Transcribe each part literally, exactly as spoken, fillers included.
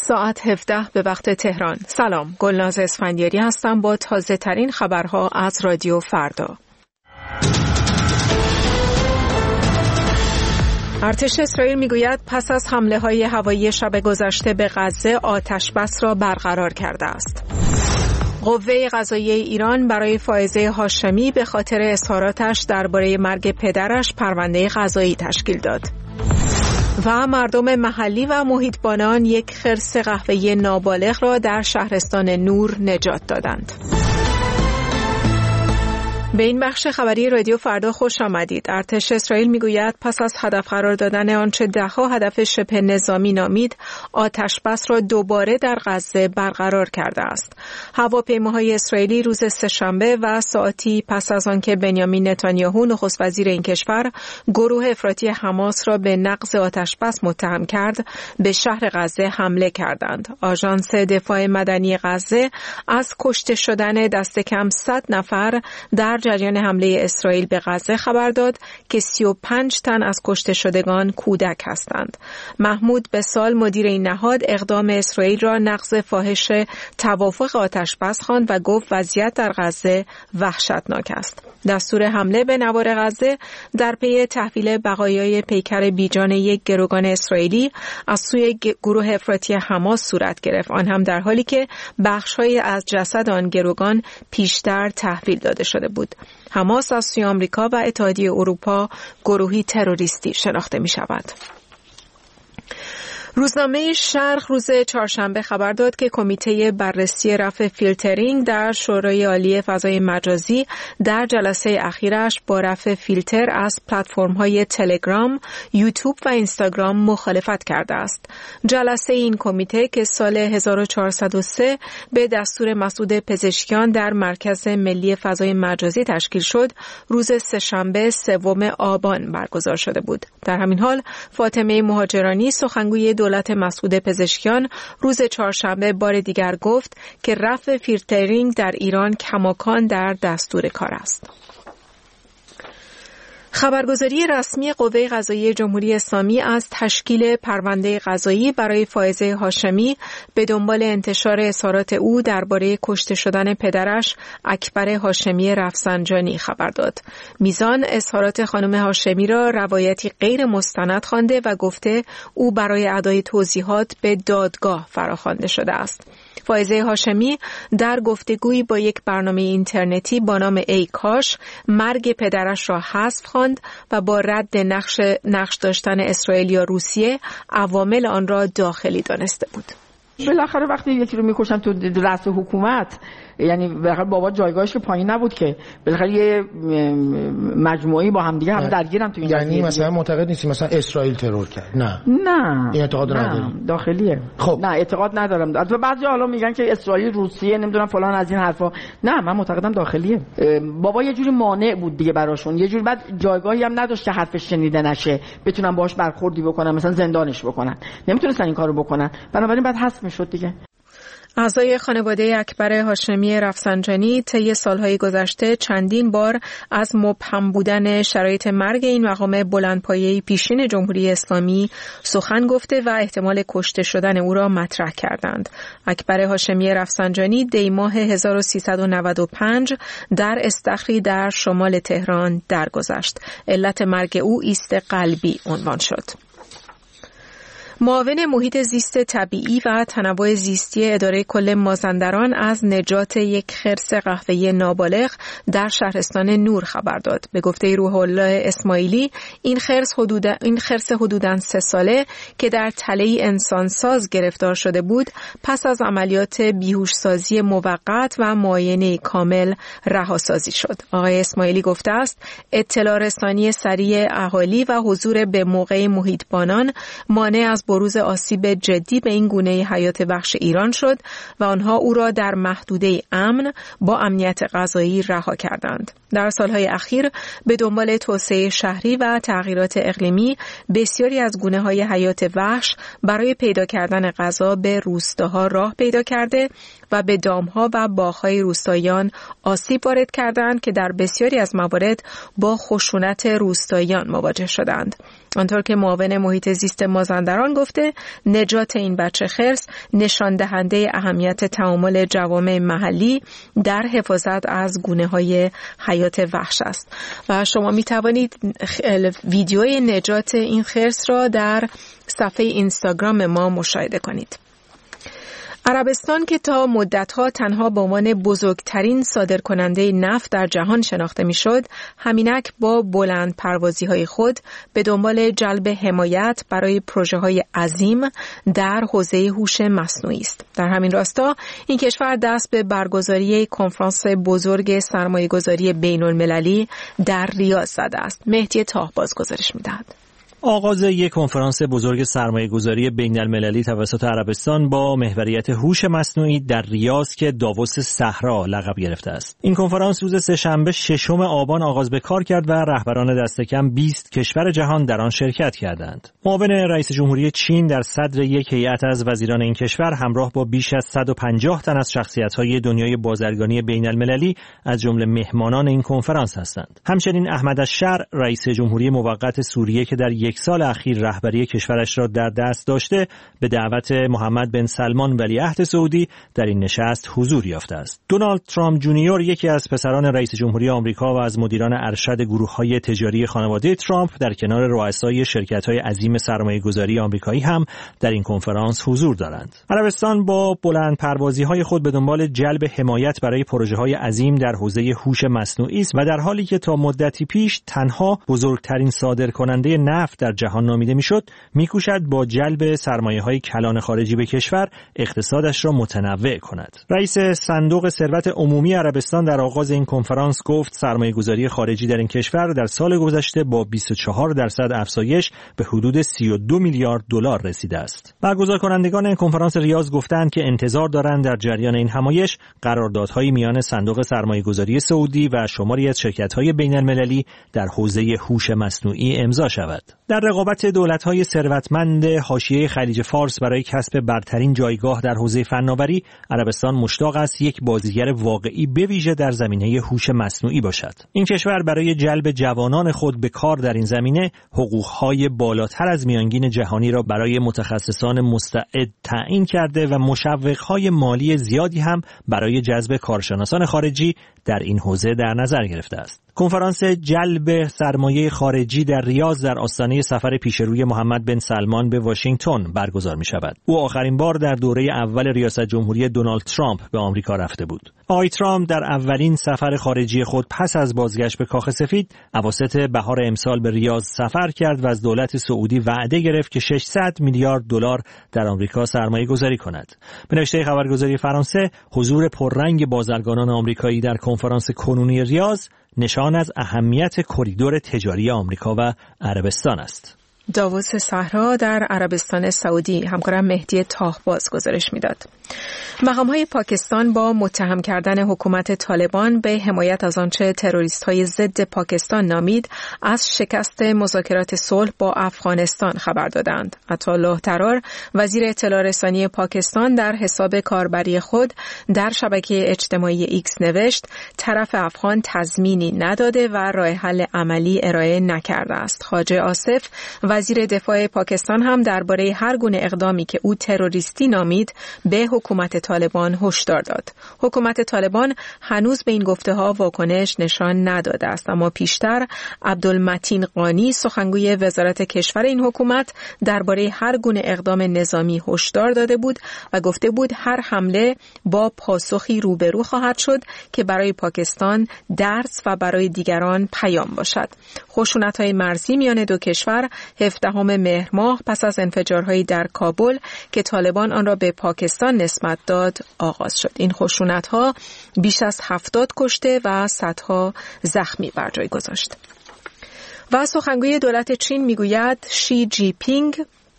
ساعت هفده به وقت تهران. سلام، گلناز اسفندیاری هستم با تازه ترین خبرها از رادیو فردا. ارتش اسرائیل میگوید پس از حمله های هوایی شب گذشته به غزه آتش بس را برقرار کرده است. قوه قضاییه ایران برای فائزه هاشمی به خاطر اظهاراتش درباره مرگ پدرش پرونده قضایی تشکیل داد. و مردم محلی و محیطبانان یک خرس قهوه‌ای نابالغ را در شهرستان نور نجات دادند. به این بخش خبری رادیو فردا خوش آمدید. ارتش اسرائیل میگوید پس از هدف قرار دادن آنچه دهها هدف شبه نظامی نامید، آتش بس را دوباره در غزه برقرار کرده است. هواپیماهای اسرائیلی روز سه‌شنبه و ساعتی پس از آنکه بنیامین نتانیاهو نخست وزیر این کشور گروه افراطی حماس را به نقض آتش بس متهم کرد، به شهر غزه حمله کردند. آژانس دفاع مدنی غزه از کشته شدن دست کم صد نفر در جریان حمله اسرائیل به غزه خبر داد که سی و پنج تن از کشته شدگان کودک هستند. محمود بسال مدیر این نهاد اقدام اسرائیل را نقض فاحش توافق آتش بس خواند و گفت وضعیت در غزه وحشتناک است. دستور حمله به نوار غزه در پی تحویل بقایای پیکر بیجان یک گروگان اسرائیلی از سوی گروه افراطی حماس صورت گرفت، آن هم در حالی که بخش‌هایی از جسد آن گروگان پیشتر تحویل داده شده بود. حماس از سوی آمریکا و اتحادیه اروپا گروهی تروریستی شناخته می شود. روزنامه شرق روز چهارشنبه خبر داد که کمیته بررسی رفع فیلترینگ در شورای عالی فضای مجازی در جلسه اخیرش با رفع فیلتر از پلتفرم‌های تلگرام، یوتیوب و اینستاگرام مخالفت کرده است. جلسه این کمیته که سال هزار و چهارصد و سه به دستور مسعود پزشکیان در مرکز ملی فضای مجازی تشکیل شد، روز سه‌شنبه سوم آبان برگزار شده بود. در همین حال فاطمه مهاجرانی سخنگوی دولت مسعود پزشکیان روز چهارشنبه بار دیگر گفت که رفع فیلترینگ در ایران کماکان در دستور کار است. خبرگزاری رسمی قوه قضاییه جمهوری اسلامی از تشکیل پرونده قضایی برای فائزه هاشمی به دنبال انتشار اظهارات او درباره کشته شدن پدرش اکبر هاشمی رفسنجانی خبر داد. میزان اظهارات خانم هاشمی را روایتی غیر مستند خوانده و گفته او برای ادای توضیحات به دادگاه فراخوانده شده است. فائزه هاشمی در گفتگویی با یک برنامه اینترنتی با نام ای کاش مرگ پدرش را حذف خواند و با رد نقش نقش داشتن اسرائیل یا روسیه عوامل آن را داخلی دانسته بود. بالاخره وقتی یکی رو میکشن تو رأس حکومت، یعنی بالاخره بابا جایگاهش که پایین نبود که، بالاخره یه مجموعی با هم دیگه هم درگیرن تو این یعنی قضیه. مثلا معتقد نیستی مثلا اسرائیل ترور کرد؟ نه نه این اعتقاد نداری؟ داخلیه. خب نه اعتقاد ندارم. البته بعضی حالا میگن که اسرائیل روسیه نمیدونم فلان از این حرفا. نه من معتقدم داخلیه. بابا یه جوری مانع بود دیگه براشون، یه جوری بعد جایگاهی هم نداشت که حرفش شنیده نشه، بتونن باهاش برخوردی بکنن، مثلا زندانش بکنن، نمیتونستن این کارو بکنن، بنابراین بعد حذف میشد دیگه. اعضای خانواده اکبر هاشمی رفسنجانی طی سالهای گذشته چندین بار از مبهم بودن شرایط مرگ این مقام بلندپایه‌ای پیشین جمهوری اسلامی سخن گفته و احتمال کشته شدن او را مطرح کردند. اکبر هاشمی رفسنجانی دی ماه هزار و سیصد و نود و پنج در استخری در شمال تهران درگذشت. علت مرگ او ایست قلبی عنوان شد. معاون محیط زیست طبیعی و تنوع زیستی اداره کل مازندران از نجات یک خرس قهوه‌ای نابالغ در شهرستان نور خبر داد. به گفته روح الله اسماعیلی، این خرس حدودا این خرس حدوداً سه ساله که در تله انسانساز گرفتار شده بود، پس از عملیات بیهوشسازی موقت و معاینه کامل رهاسازی شد. آقای اسماعیلی گفته است اطلاع رسانی سریع اهالی و حضور به موقع محیطبانان مانع از بروز آسیب جدی به این گونه حیات وحش ایران شد و آنها او را در محدوده امن با امنیت غذایی رها کردند. در سالهای اخیر به دنبال توسعه شهری و تغییرات اقلیمی بسیاری از گونه‌های حیات وحش برای پیدا کردن غذا به روستاها راه پیدا کرده و به دامها و باغ‌های روستاییان آسیب وارد کردند که در بسیاری از موارد با خشونت روستاییان مواجه شدند. آنطور که معاون محیط زیست مازندران گفته نجات این بچه خرس نشان دهنده اهمیت تعامل جوامع محلی در حفاظت از گونه‌های حیات وحش است و شما می توانید ویدیوی نجات این خرس را در صفحه اینستاگرام ما مشاهده کنید. عربستان که تا مدتها تنها به عنوان بزرگترین صادرکننده نفت در جهان شناخته میشد، همینک با بلند پروازی های خود به دنبال جلب حمایت برای پروژه های عظیم در حوزه هوش مصنوعی است. در همین راستا این کشور دست به برگزاری کنفرانس بزرگ سرمایه‌گذاری بین المللی در ریاض زده است. مهدی تاهباز گزارش می‌دهد. آغاز یک کنفرانس بزرگ سرمایه‌گذاری بین‌المللی توسط عربستان با محوریت هوش مصنوعی در ریاض که داووس صحرا لقب گرفته است. این کنفرانس روز سه‌شنبه ششم آبان آغاز به کار کرد و رهبران دست کم بیست کشور جهان در آن شرکت کردند. معاون رئیس جمهوری چین در صدر یک هیئت از وزیران این کشور همراه با بیش از صد و پنجاه تن از شخصیت‌های دنیای بازرگانی بین‌المللی از جمله مهمانان این کنفرانس هستند. همچنین احمد الشرع رئیس جمهوری موقت سوریه که در یک سال اخیر رهبری کشورش را در دست داشته به دعوت محمد بن سلمان ولیعهد سعودی در این نشست حضور یافته است. دونالد ترامپ جونیور یکی از پسران رئیس جمهوری آمریکا و از مدیران ارشد گروه‌های تجاری خانواده ترامپ در کنار رؤسای شرکت‌های عظیم سرمایه‌گذاری آمریکایی هم در این کنفرانس حضور دارند. عربستان با بلند پروازی‌های خود به دنبال جلب حمایت برای پروژه‌های عظیم در حوزه هوش مصنوعی است و در حالی که تا مدتی پیش تنها بزرگترین صادرکننده نفت در جهان نامیده میشد، میکوشد با جلب سرمایه‌های کلان خارجی به کشور اقتصادش را متنوع کند. رئیس صندوق ثروت عمومی عربستان در آغاز این کنفرانس گفت سرمایه‌گذاری خارجی در این کشور در سال گذشته با بیست و چهار درصد افزایش به حدود سی و دو میلیارد دلار رسیده است. برگزار کنندگان این کنفرانس ریاض گفتند که انتظار دارند در جریان این همایش قراردادهای میان صندوق سرمایه‌گذاری سعودی و شماری از شرکت‌های بین‌المللی در حوزه هوش مصنوعی امضا شود. در رقابت دولت‌های ثروتمند حاشیه خلیج فارس برای کسب برترین جایگاه در حوزه فناوری، عربستان مشتاق است یک بازیگر واقعی به ویژه در زمینه هوش مصنوعی باشد. این کشور برای جلب جوانان خود به کار در این زمینه حقوق‌های بالاتر از میانگین جهانی را برای متخصصان مستعد تعیین کرده و مشوق‌های مالی زیادی هم برای جذب کارشناسان خارجی در این حوزه در نظر گرفته است. کنفرانس جلب سرمایه خارجی در ریاض در آستانه سفر پیشروی محمد بن سلمان به واشنگتن برگزار می شود. او آخرین بار در دوره اول ریاست جمهوری دونالد ترامپ به آمریکا رفته بود. آقای ترامپ در اولین سفر خارجی خود پس از بازگشت به کاخ سفید اواسط بهار امسال به ریاض سفر کرد و از دولت سعودی وعده گرفت که ششصد میلیارد دلار در آمریکا سرمایه گذاری کند. به نوشته خبرگزاری فرانسه، حضور پررنگ بازرگانان آمریکایی در کنفرانس کنونی ریاض نشان از اهمیت کریدور تجاری آمریکا و عربستان است. داووس صحرا در عربستان سعودی، همکارم مهدی تاهباز گزارش میداد. مقام‌های پاکستان با متهم کردن حکومت طالبان به حمایت از آنچه تروریست‌های ضد پاکستان نامید از شکست مذاکرات صلح با افغانستان خبر دادند. عطاالله طرار وزیر اطلاع رسانی پاکستان در حساب کاربری خود در شبکه اجتماعی ایکس نوشت طرف افغان تضمینی نداده و راه حل عملی ارائه نکرده است. خواجه آصف وزیر دفاع پاکستان هم درباره هر گونه اقدامی که او تروریستی نامید به حکومت طالبان هشدار داد. حکومت طالبان هنوز به این گفته‌ها واکنش نشان نداده است، اما پیشتر عبدالمتین قانی سخنگوی وزارت کشور این حکومت درباره هر گونه اقدام نظامی هشدار داده بود و گفته بود هر حمله با پاسخی روبرو خواهد شد که برای پاکستان درس و برای دیگران پیام باشد. خشونت‌های مرزی میان دو کشور هفدهم مهر ماه پس از انفجارهایی در کابل که طالبان آن را به پاکستان نسبت داد آغاز شد. این خشونت‌ها بیش از هفتاد کشته و صدها زخمی بر جای گذاشت. و سخنگوی دولت چین میگوید شی جی پینگ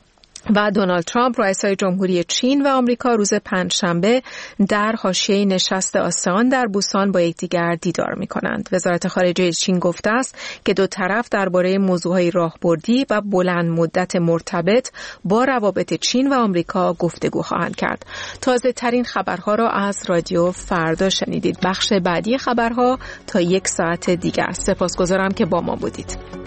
و دونالد ترامپ رئیسای جمهوری چین و آمریکا روز پنجشنبه در حاشیه نشست آسئان در بوسان با یکدیگر دیدار می‌کنند. وزارت خارجه چین گفته است که دو طرف درباره موضوعهای راهبردی و بلند مدت مرتبط با روابط چین و آمریکا گفتگو خواهند کرد. تازه ترین خبرها را از رادیو فردا شنیدید. بخش بعدی خبرها تا یک ساعت دیگر. سپاسگزارم که با ما بودید.